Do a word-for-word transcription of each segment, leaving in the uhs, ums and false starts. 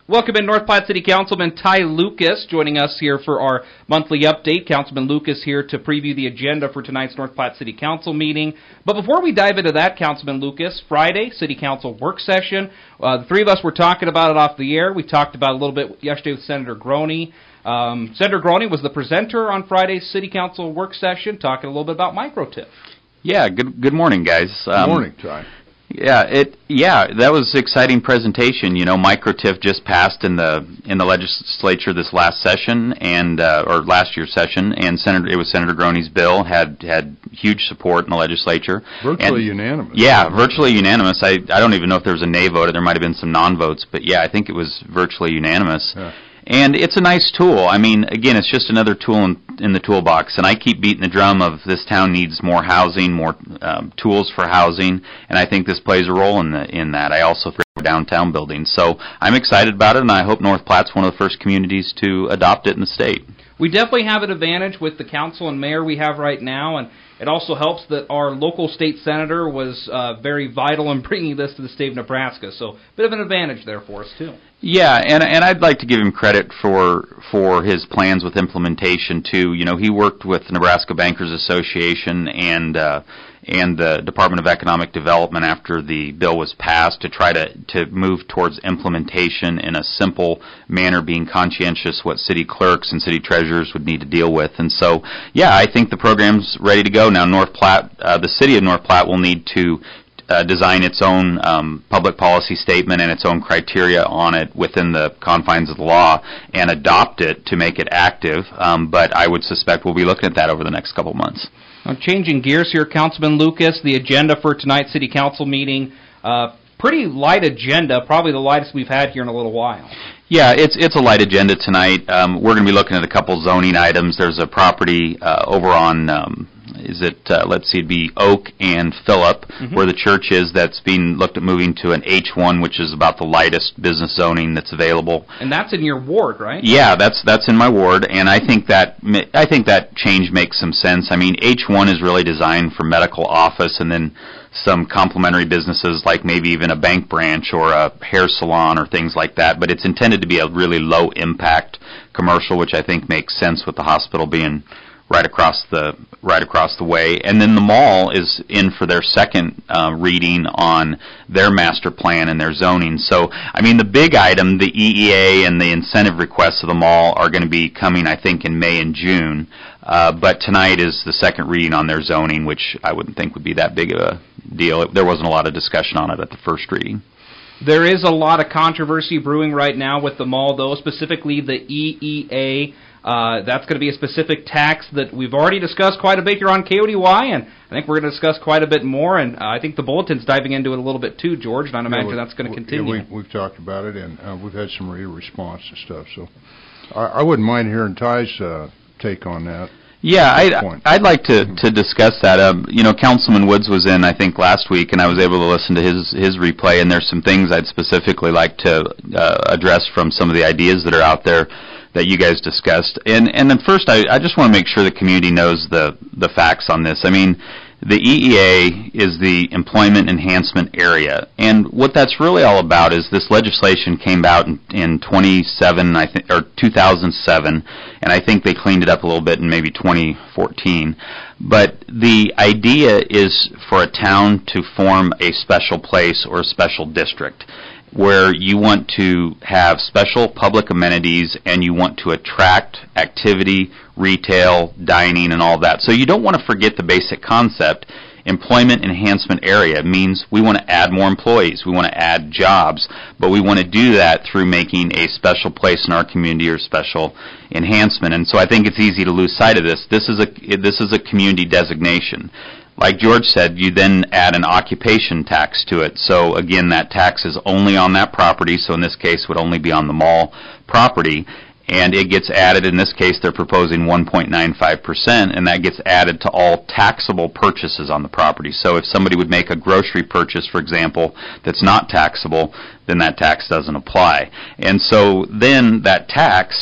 Welcome in North Platte City Councilman Ty Lucas joining us here for our monthly update. Councilman Lucas here to preview the agenda for tonight's North Platte City Council meeting. But before we dive into that, Councilman Lucas, Friday, City Council work session. Uh, the three of us were talking about it off the air. We talked about it a little bit yesterday with Senator Groney. Um, Senator Groney was the presenter on Friday's City Council work session, talking a little bit about micro-T I F. Yeah, good good morning, guys. Um, good morning, Ty. Yeah, it yeah, that was an exciting presentation. You know, micro-T I F just passed in the in the legislature this last session and uh, or last year's session, and Senator it was Senator Groney's bill had had huge support in the legislature. Virtually and, unanimous. Yeah, virtually unanimous. I I don't even know if there was a nay vote. There might have been some non-votes, but yeah, I think it was virtually unanimous. Yeah. And it's a nice tool. I mean, again, it's just another tool in, in the toolbox. And I keep beating the drum of this town needs more housing, more um, tools for housing, and I think this plays a role in the in that. I also think downtown buildings. So I'm excited about it, and I hope North Platte's one of the first communities to adopt it in the state. We definitely have an advantage with the council and mayor we have right now, and it also helps that our local state senator was uh, very vital in bringing this to the state of Nebraska. So a bit of an advantage there for us, too. Yeah, and and I'd like to give him credit for for his plans with implementation, too. You know, he worked with the Nebraska Bankers Association and uh, and the Department of Economic Development after the bill was passed to try to, to move towards implementation in a simple manner, being conscientious what city clerks and city treasurers would need to deal with. And so, yeah, I think the program's ready to go. Now, North Platte, uh, the city of North Platte will need to Uh, design its own um, public policy statement and its own criteria on it within the confines of the law and adopt it to make it active. Um, but I would suspect we'll be looking at that over the next couple of months. Now, changing gears here, Councilman Lucas, the agenda for tonight's City Council meeting, uh, pretty light agenda, probably the lightest we've had here in a little while. Yeah, it's it's a light agenda tonight. Um, we're going to be looking at a couple zoning items. There's a property uh, over on, um, is it, uh, let's see, it'd be Oak and Phillip, mm-hmm. where the church is, that's being looked at moving to an H one, which is about the lightest business zoning that's available. And that's in your ward, right? Yeah, that's that's in my ward, and I think that I think that change makes some sense. I mean, H one is really designed for medical office, and then some complementary businesses like maybe even a bank branch or a hair salon or things like that, but it's intended to be a really low impact commercial, which I think makes sense with the hospital being right across the right across the way. And then the mall is in for their second uh, reading on their master plan and their zoning. So, I mean, the big item, the E E A and the incentive requests of the mall are going to be coming, I think, in May and June. Uh, but tonight is the second reading on their zoning, which I wouldn't think would be that big of a deal. There wasn't a lot of discussion on it at the first reading. There is a lot of controversy brewing right now with the mall, though, specifically the E E A. Uh, that's going to be a specific tax that we've already discussed quite a bit here on K O D Y, and I think we're going to discuss quite a bit more, and uh, I think the Bulletin's diving into it a little bit too, George, and I imagine yeah, that's going to continue. Yeah, we, we've talked about it, and uh, we've had some real response and stuff, so I, I wouldn't mind hearing Ty's uh, take on that. Yeah, I'd, I'd like to, to discuss that. Um, you know, Councilman Woods was in, I think, last week, and I was able to listen to his, his replay, and there's some things I'd specifically like to uh, address from some of the ideas that are out there that you guys discussed. And and then first, I, I just want to make sure the community knows the, the facts on this. I mean, the E E A is the Employment Enhancement Area, and what that's really all about is this legislation came out in, in twenty-seven, I think, or two thousand seven, and I think they cleaned it up a little bit in maybe twenty fourteen. But the idea is for a town to form a special place or a special district, where you want to have special public amenities and you want to attract activity, retail, dining, and all that. So you don't want to forget the basic concept. Employment enhancement area means we want to add more employees, we want to add jobs, but we want to do that through making a special place in our community or special enhancement. And so I think it's easy to lose sight of this. This is a this is a community designation. Like George said, you then add an occupation tax to it. So again, that tax is only on that property, so in this case would only be on the mall property. And it gets added, in this case they're proposing one point nine five percent, and that gets added to all taxable purchases on the property. So if somebody would make a grocery purchase, for example, that's not taxable, then that tax doesn't apply. And so then that tax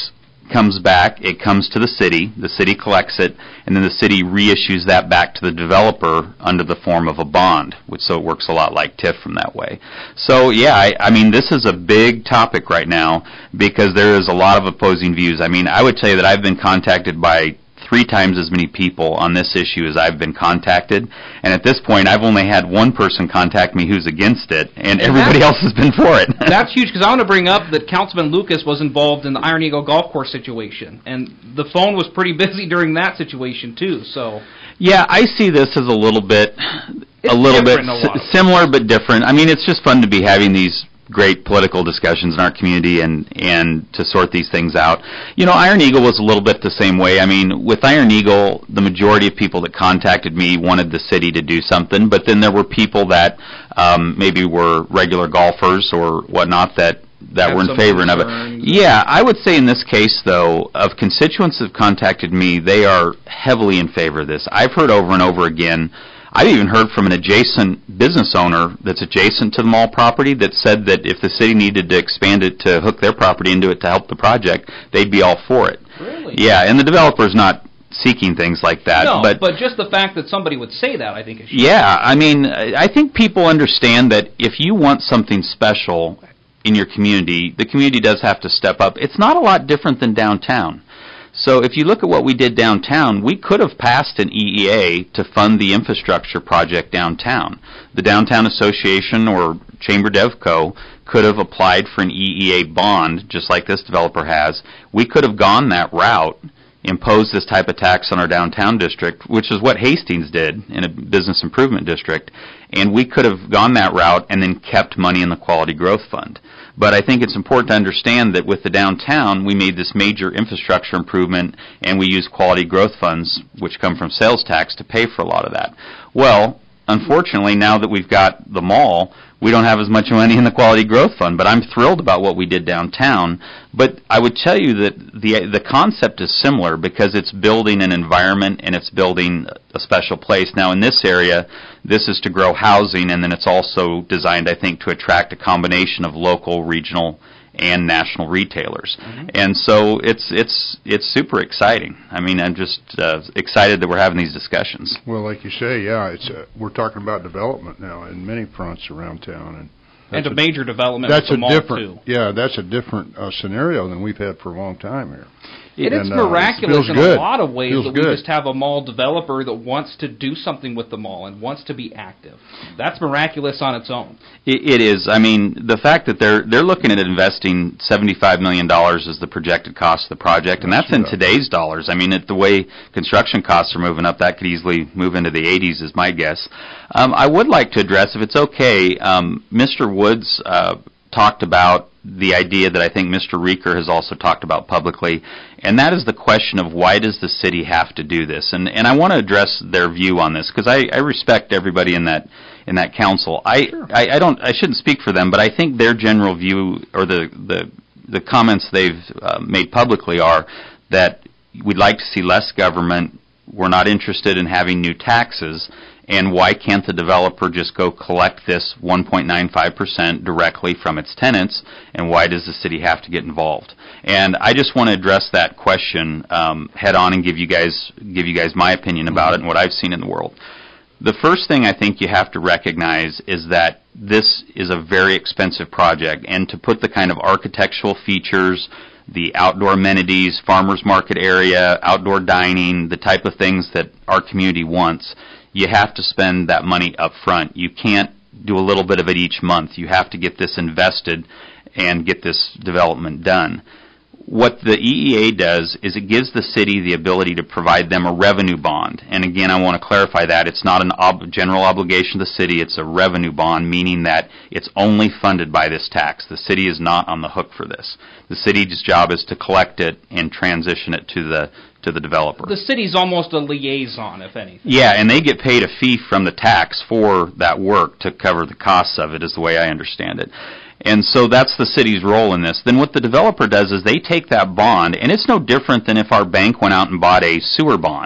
comes back, it comes to the city, the city collects it, and then the city reissues that back to the developer under the form of a bond, which so it works a lot like T I F from that way. So yeah, I, I mean, this is a big topic right now because there is a lot of opposing views. I mean, I would tell you that I've been contacted by three times as many people on this issue as I've been contacted, and at this point I've only had one person contact me who's against it, and, and everybody else has been for it. That's huge, because I want to bring up that Councilman Lucas was involved in the Iron Eagle Golf Course situation, and the phone was pretty busy during that situation too. So yeah, I see this as a little bit, it's a little bit a similar but different. I mean, it's just fun to be having these great political discussions in our community and and to sort these things out. You know, Iron Eagle was a little bit the same way. I mean, with Iron Eagle, the majority of people that contacted me wanted the city to do something, but then there were people that um, maybe were regular golfers or whatnot that that were in favor of it. Yeah, I would say in this case, though, of constituents that have contacted me, they are heavily in favor of this. I've heard over and over again, I've even heard from an adjacent business owner that's adjacent to the mall property that said that if the city needed to expand it to hook their property into it to help the project, they'd be all for it. Really? Yeah, and the developer's not seeking things like that. No, but, but just the fact that somebody would say that, I think is yeah, I mean, I think people understand that if you want something special in your community, the community does have to step up. It's not a lot different than downtown. So if you look at what we did downtown, we could have passed an E E A to fund the infrastructure project downtown. The Downtown Association or Chamber DevCo could have applied for an E E A bond, just like this developer has. We could have gone that route, imposed this type of tax on our downtown district, which is what Hastings did in a business improvement district, and we could have gone that route and then kept money in the Quality Growth Fund. But I think it's important to understand that with the downtown, we made this major infrastructure improvement, and we use quality growth funds, which come from sales tax, to pay for a lot of that. Well, unfortunately, now that we've got the mall, we don't have as much money in the Quality Growth Fund, but I'm thrilled about what we did downtown. But I would tell you that the the concept is similar because it's building an environment and it's building a special place. Now, in this area, this is to grow housing, and then it's also designed, I think, to attract a combination of local, regional, and national retailers. Mm-hmm. And so it's it's it's super exciting. I mean, I'm just uh, excited that we're having these discussions. Well, like you say, yeah, it's uh, we're talking about development now in many fronts around town, and and a, a major development. That's with the a mall different, too. yeah, that's a different uh, scenario than we've had for a long time here. And, and it's uh, miraculous it in good. a lot of ways feels that we good. just have a mall developer that wants to do something with the mall and wants to be active. That's miraculous on its own. It, it is. I mean, the fact that they're they're looking at investing seventy-five million dollars as the projected cost of the project, and that's in today's dollars. I mean, at the way construction costs are moving up, that could easily move into the eighties, is my guess. Um, I would like to address, if it's okay, um, Mister Woods uh, talked about the idea that I think Mister Reeker has also talked about publicly, and that is the question of why does the city have to do this? And and I want to address their view on this because I, I respect everybody in that in that council. I, sure. I I don't I shouldn't speak for them, but I think their general view or the the the comments they've uh, made publicly are that we'd like to see less government. We're not interested in having new taxes. And why can't the developer just go collect this one point nine five percent directly from its tenants, and why does the city have to get involved? And I just want to address that question um, head on and give you guys give you guys my opinion about it and what I've seen in the world. The first thing I think you have to recognize is that this is a very expensive project, and to put the kind of architectural features, the outdoor amenities, farmers market area, outdoor dining, the type of things that our community wants, you have to spend that money up front. You can't do a little bit of it each month. You have to get this invested and get this development done. What the E E A does is it gives the city the ability to provide them a revenue bond. And again, I want to clarify that. It's not a ob- general obligation to the city. It's a revenue bond, meaning that it's only funded by this tax. The city is not on the hook for this. The city's job is to collect it and transition it to the to the developer. The city's almost a liaison, if anything. Yeah, and they get paid a fee from the tax for that work to cover the costs of it, is the way I understand it. And so that's the city's role in this. Then what the developer does is they take that bond, and it's no different than if our bank went out and bought a sewer bond.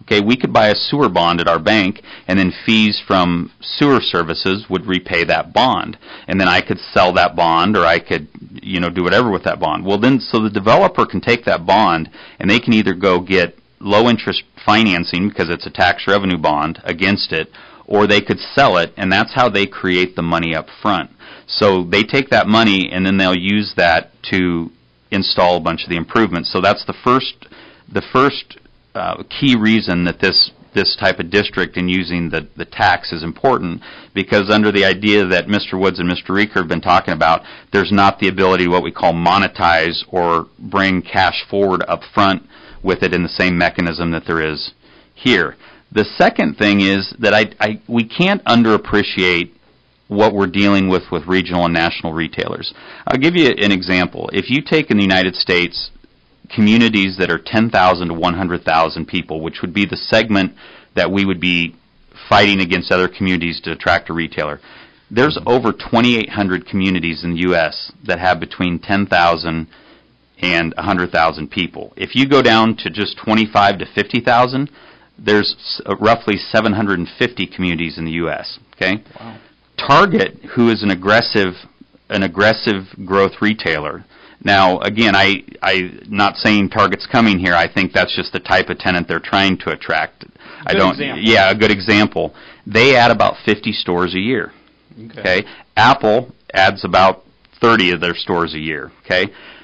Okay, we could buy a sewer bond at our bank, and then fees from sewer services would repay that bond. And then I could sell that bond, or I could, you know, do whatever with that bond. Well, then, so the developer can take that bond, and they can either go get low-interest financing, because it's a tax revenue bond, against it, or they could sell it, and that's how they create the money up front. So they take that money, and then they'll use that to install a bunch of the improvements. So that's the first, the first uh, key reason that this this type of district and using the, the tax is important, because under the idea that Mister Woods and Mister Reeker have been talking about, there's not the ability to what we call monetize or bring cash forward up front with it in the same mechanism that there is here. The second thing is that I, I we can't underappreciate what we're dealing with with regional and national retailers. I'll give you an example. If you take in the United States communities that are ten thousand to one hundred thousand people, which would be the segment that we would be fighting against other communities to attract a retailer, there's over twenty-eight hundred communities in the U S that have between ten thousand and one hundred thousand people. If you go down to just twenty-five to fifty thousand, there's roughly seven hundred fifty communities in the U S Okay? Wow. Target, who is an aggressive, an aggressive growth retailer. Now, again, I, I, not saying Target's coming here. I think that's just the type of tenant they're trying to attract. Good I don't. Example. Yeah, a good example. They add about fifty stores a year. Okay. Okay. Apple adds about thirty of their stores a year. Okay.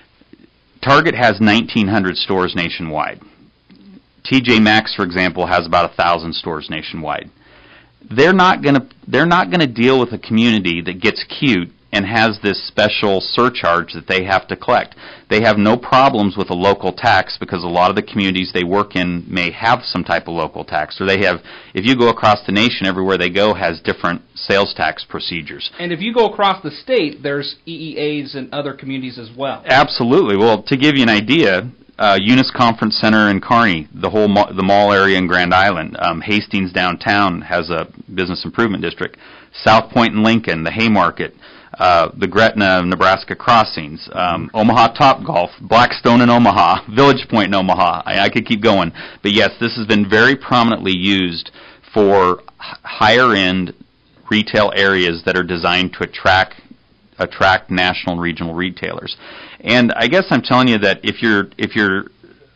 Target has nineteen hundred stores nationwide. T J Maxx, for example, has about a thousand stores nationwide. They're not going to they're not going to deal with a community that gets cute and has this special surcharge that they have to collect. They have no problems with a local tax, because a lot of the communities they work in may have some type of local tax, or they have, if you go across the nation, everywhere they go has different sales tax procedures. And if you go across the state, there's E E As in other communities as well. Absolutely. Well, to give you an idea, uh, Eunice Conference Center in Kearney, the whole ma- the mall area in Grand Island, um, Hastings downtown has a business improvement district, South Point in Lincoln, the Haymarket, Uh, the Gretna, Nebraska Crossings, um, Omaha Topgolf, Blackstone in Omaha, Village Point in Omaha. I, I could keep going. But yes, this has been very prominently used for h- higher-end retail areas that are designed to attract attract national and regional retailers. And I guess I'm telling you that if you're if you're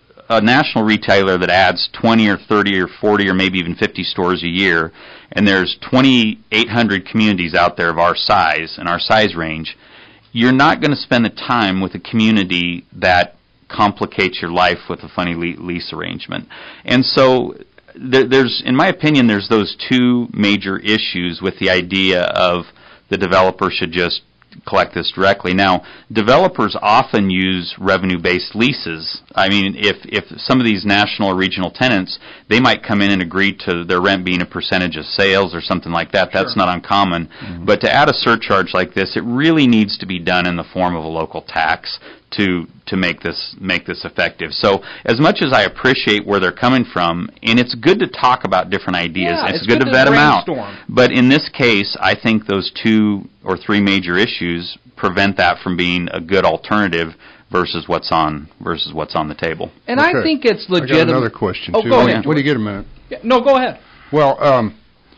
a national retailer that adds twenty or thirty or forty or maybe even fifty stores a year, and there's twenty-eight hundred communities out there of our size and our size range, you're not going to spend the time with a community that complicates your life with a funny le- lease arrangement. And so there, there's, in my opinion, there's those two major issues with the idea of the developer should just collect this directly. Now, developers often use revenue-based leases. I mean, if if some of these national or regional tenants, they might come in and agree to their rent being a percentage of sales or something like that. That's Sure. not uncommon. Mm-hmm. But to add a surcharge like this, it really needs to be done in the form of a local tax to to make this make this effective. So as much as I appreciate where they're coming from, and it's good to talk about different ideas, Yeah, and it's, it's good, good to to vet them out. brainstorm. But in this case, I think those two or three major issues prevent that from being a good alternative versus what's on versus what's on the table. And Okay. I think it's I legitimate. got another question, Oh, too. go When- ahead. When you get a minute. Yeah, no, go ahead. Well, um,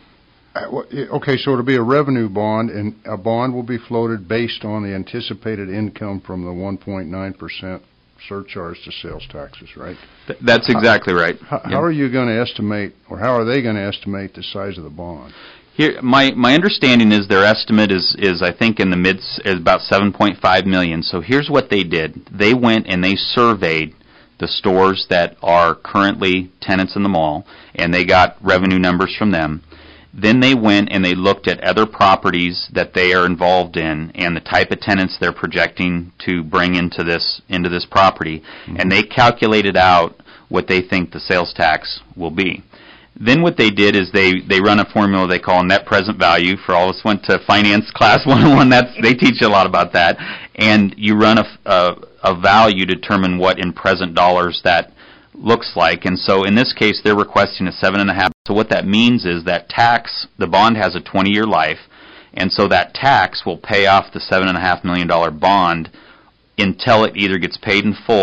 uh, wh- okay, so it'll be a revenue bond, and a bond will be floated based on the anticipated income from the one point nine percent surcharge to sales taxes, right? Th- That's exactly right. How, Yeah. how are you going to estimate, or how are they going to estimate the size of the bond? Here, my my understanding is their estimate is is I think in the mid is about seven point five million. So here's what they did: they went and they surveyed the stores that are currently tenants in the mall, and they got revenue numbers from them. Then they went and they looked at other properties that they are involved in and the type of tenants they're projecting to bring into this into this property, mm-hmm. and they calculated out what they think the sales tax will be. Then what they did is they, they run a formula they call net present value. For all of us went to finance class one oh one, that's, they teach you a lot about that. And you run a, a, a value to determine what in present dollars that looks like. And so in this case, they're requesting a seven and a half. So what that means is that tax, the bond has a twenty-year life, and so that tax will pay off the seven and a half million dollar bond until it either gets paid in full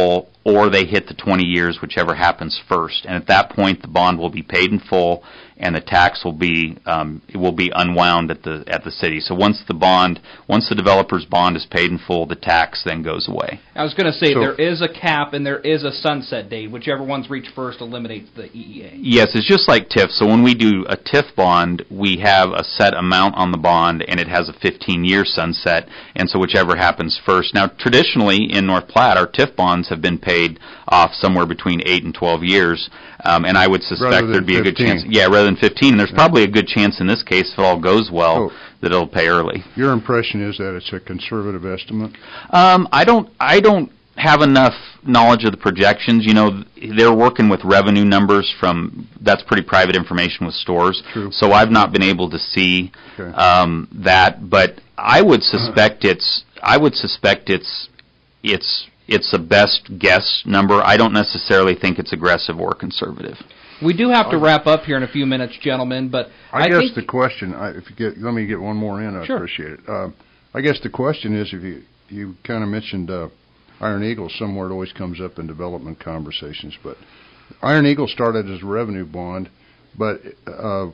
or they hit the twenty years, whichever happens first. And at that point, the bond will be paid in full, and the tax will be um, it will be unwound at the at the city. So once the bond, once the developer's bond is paid in full, the tax then goes away. I was going to say So- there is a cap and there is a sunset date. Whichever one's reached first eliminates the E E A. Yes, it's just like T I F. So when we do a T I F bond, we have a set amount on the bond, and it has a fifteen-year sunset, and so whichever happens first. Now, traditionally in North Platte, our T I F bonds have been paid off somewhere between eight and twelve years, um, and I would suspect Rather than there'd be a good fifteen. chance. Yeah, rather than fifteen, and there's probably a good chance in this case, if it all goes well, Oh. that it'll pay early. Your impression is that it's a conservative estimate? Um, I don't. I don't have enough knowledge of the projections. You know, they're working with revenue numbers from. That's pretty private information with stores. True. So I've not been able to see Okay. um, that, but I would suspect it's. I would suspect it's. It's. It's a best guess number. I don't necessarily think it's aggressive or conservative. We do have to wrap up here in a few minutes, gentlemen, but I, I guess think the question, I, if you get, let me get one more in, I Sure. appreciate it. Uh, I guess the question is, if you, you kind of mentioned uh, Iron Eagle, somewhere it always comes up in development conversations, but Iron Eagle started as a revenue bond, but uh,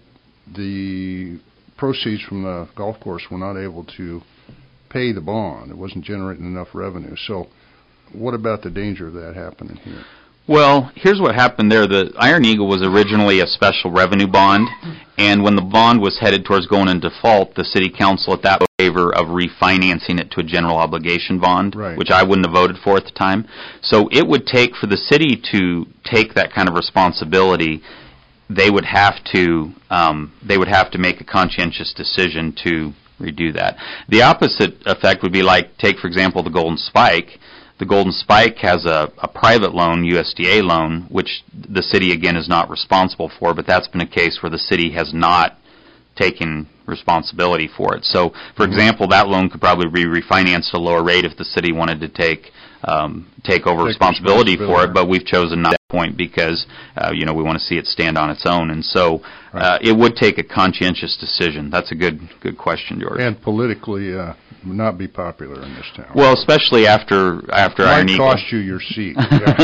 the proceeds from the golf course were not able to pay the bond. It wasn't generating enough revenue. So what about the danger of that happening here? Well, here's what happened there. The Iron Eagle was originally a special revenue bond, and when the bond was headed towards going in default, the city council at that point in favor of refinancing it to a general obligation bond, Right. which I wouldn't have voted for at the time. So it would take, for the city to take that kind of responsibility, they would have to um, they would have to make a conscientious decision to redo that. The opposite effect would be like, take for example the Golden Spike. The Golden Spike has a, a private loan, U S D A loan, which the city, again, is not responsible for, but that's been a case where the city has not taken responsibility for it. So, for example, that loan could probably be refinanced at a lower rate if the city wanted to take um, take over Take responsibility for responsibility. it, but we've chosen not at that point because, uh, you know, we want to see it stand on its own. And so uh, it would take a conscientious decision. That's a good good question, George. And politically, uh, not be popular in this town. Well, especially after after Iron might Eagle. cost you your seat.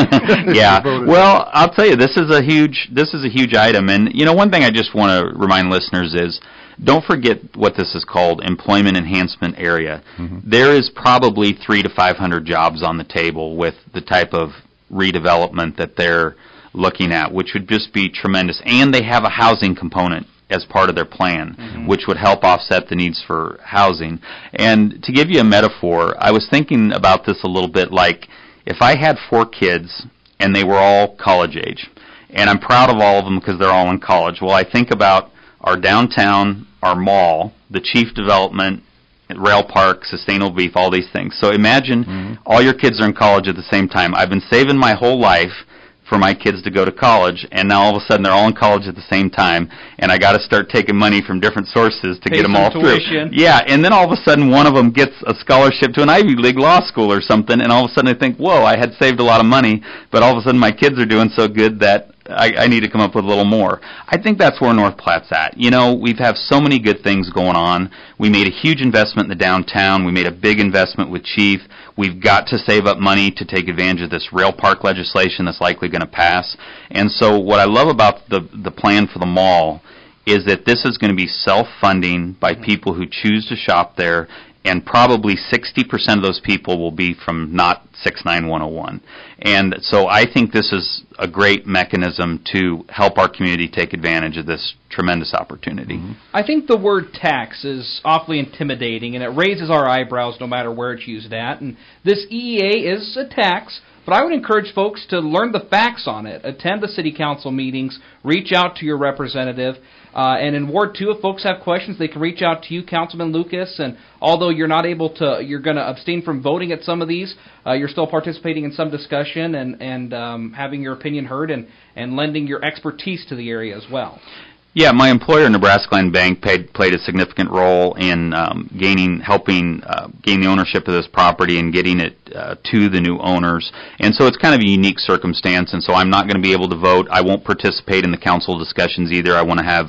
Yeah. Voted- Well, I'll tell you, this is a huge this is a huge item, and you know, one thing I just want to remind listeners is, don't forget what this is called, employment enhancement area. Mm-hmm. There is probably three to five hundred jobs on the table with the type of redevelopment that they're looking at, which would just be tremendous. And they have a housing component as part of their plan, Mm-hmm. which would help offset the needs for housing. And to give you a metaphor, I was thinking about this a little bit like, if I had four kids and they were all college age, and I'm proud of all of them because they're all in college, well, I think about our downtown, our mall, the chief development, rail park, sustainable beef, all these things. So imagine Mm-hmm. all your kids are in college at the same time. I've been saving my whole life for my kids to go to college, and now all of a sudden they're all in college at the same time, and I got to start taking money from different sources to Pay get them some all tuition. through. Yeah, and then all of a sudden one of them gets a scholarship to an Ivy League law school or something, and all of a sudden I think, whoa, I had saved a lot of money, but all of a sudden my kids are doing so good that I, I need to come up with a little more. I think that's where North Platte's at. You know, we've have so many good things going on. We made a huge investment in the downtown. We made a big investment with Chief. We've got to save up money to take advantage of this rail park legislation that's likely going to pass. And so what I love about the the plan for the mall is that this is going to be self-funding by people who choose to shop there, and probably sixty percent of those people will be from not six nine one oh one. And so I think this is a great mechanism to help our community take advantage of this tremendous opportunity. Mm-hmm. I think the word tax is awfully intimidating, and it raises our eyebrows no matter where it's used at. And this E E A is a tax, but I would encourage folks to learn the facts on it. Attend the city council meetings, reach out to your representative. Uh, and in Ward two, if folks have questions, they can reach out to you, Councilman Lucas. And although you're not able to, you're going to abstain from voting at some of these, uh, you're still participating in some discussion and, and um, having your opinion heard and, and lending your expertise to the area as well. Yeah, my employer, Nebraska Land Bank, paid, played a significant role in um, gaining, helping uh, gain the ownership of this property and getting it uh, to the new owners. And so it's kind of a unique circumstance, and so I'm not going to be able to vote. I won't participate in the council discussions either. I want to have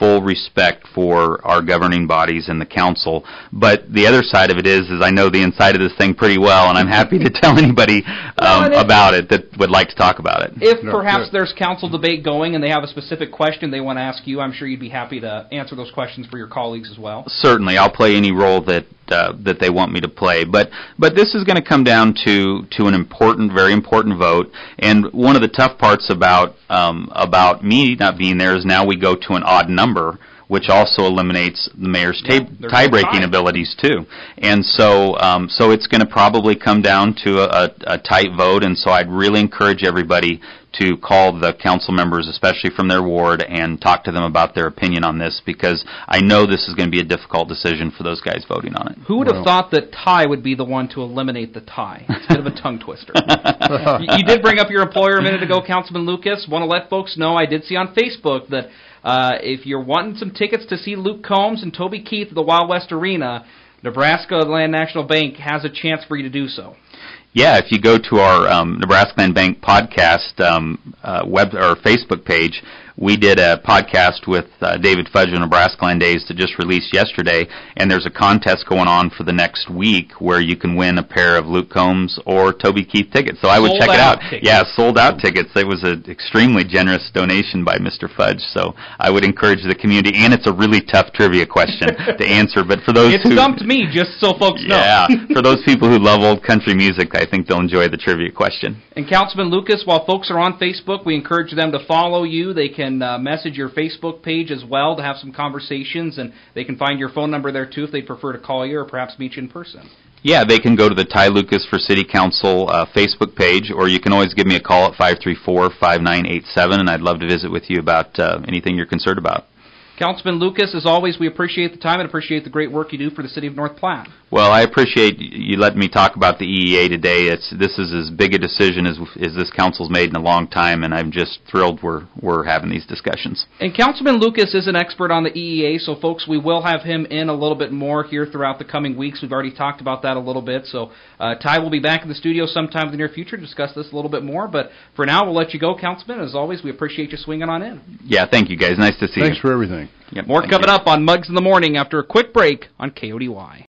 full respect for our governing bodies and the council. But the other side of it is, is I know the inside of this thing pretty well, and I'm happy to tell anybody um, no, about it that would like to talk about it. If No, perhaps good. there's council debate going and they have a specific question they want to ask you, I'm sure you'd be happy to answer those questions for your colleagues as well. Certainly, I'll play any role that uh, that they want me to play. But but this is going to come down to to an important, very important vote. And one of the tough parts about um, about me not being there is now we go to an odd number, which also eliminates the mayor's Yeah, ta- there's tie-breaking no tie. abilities too. And so, um, so it's going to probably come down to a, a, a tight vote. And so, I'd really encourage everybody to call the council members, especially from their ward, and talk to them about their opinion on this, because I know this is going to be a difficult decision for those guys voting on it. Who would have Well- thought that tie would be the one to eliminate the tie? It's a bit of a tongue twister. you, you did bring up your employer a minute ago, Councilman Lucas. Want to let folks know, I did see on Facebook that uh, if you're wanting some tickets to see Luke Combs and Toby Keith at the Wild West Arena, Nebraska Land National Bank has a chance for you to do so. Yeah, if you go to our um, Nebraska Land Bank podcast um, uh, web or Facebook page, we did a podcast with uh, David Fudge of Nebraska Land Days that just released yesterday, and there's a contest going on for the next week where you can win a pair of Luke Combs or Toby Keith tickets. So I would Sold check it out out. tickets. Yeah, sold out tickets. It was an extremely generous donation by Mister Fudge, so I would encourage the community. And it's a really tough trivia question to answer, but for those It who stumped me, just so folks know. yeah, for those people who love old country music, I think they'll enjoy the trivia question. And Councilman Lucas, while folks are on Facebook, we encourage them to follow you. They can uh, message your Facebook page as well to have some conversations, and they can find your phone number there too if they'd prefer to call you or perhaps meet you in person. Yeah, they can go to the Ty Lucas for City Council uh, Facebook page, or you can always give me a call at five three four, five nine eight seven, and I'd love to visit with you about uh, anything you're concerned about. Councilman Lucas, as always, we appreciate the time and appreciate the great work you do for the city of North Platte. Well, I appreciate you letting me talk about the E E A today. It's this is as big a decision as as this council's made in a long time, and I'm just thrilled we're we're having these discussions. And Councilman Lucas is an expert on the E E A, so folks, we will have him in a little bit more here throughout the coming weeks. We've already talked about that a little bit, so uh, Ty will be back in the studio sometime in the near future to discuss this a little bit more. But for now, we'll let you go, Councilman. As always, we appreciate you swinging on in. Yeah, thank you guys. Nice to see Thanks you. for everything. Yep, More thank coming you. up on Muggs in the Morning after a quick break on K O D Y.